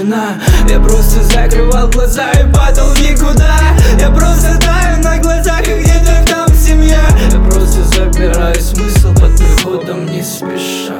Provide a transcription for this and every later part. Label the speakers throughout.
Speaker 1: тишина. Я просто закрывал глаза и падал в никуда. Я просто таю на глазах, и где-то там семья. Я просто забираю смысл под приходом не спеша.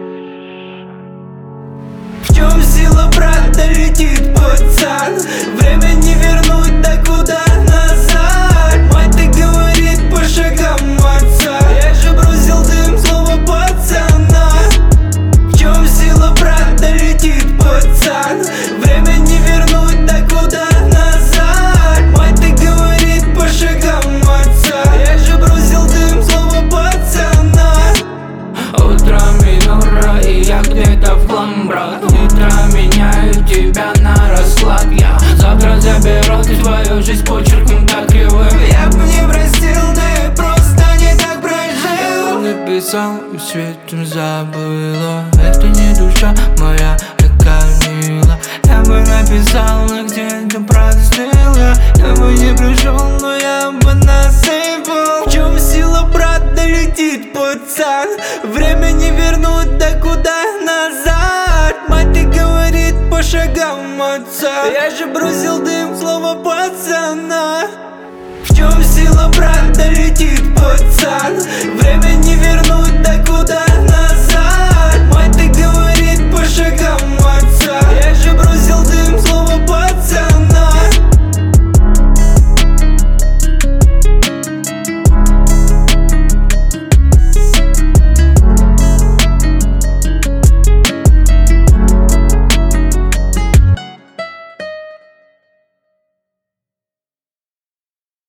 Speaker 1: В чем сила, брата, летит пацан? Время не вернуть, да куда назад? Мать так говорит по шагам отца. Я же бросил дым, слово пацана. В чем сила, брата, летит пацан? Время не вернуть, да куда назад? Мать так говорит по шагам отца. Я же бросил дым, слово пацана. Утром минура, и я где-то в хлам, брат. Утро меняю тебя на расклад. Я завтра заберу ты свою жизнь почерком так кривым. Я б не простил, ты просто не так прожил. Я написал и светом забыла. Это не душа моя, такая мила. Я бы написал, но где-то простыла. Я бы не пришел, но я бы насыпал. В чем сила, брат, долетит пацан? Время не вернуть, да куда назад? Мать так говорит по шагам отца. Я же бросил дым, слово пацана. В чем сила, брат, долетит пацан?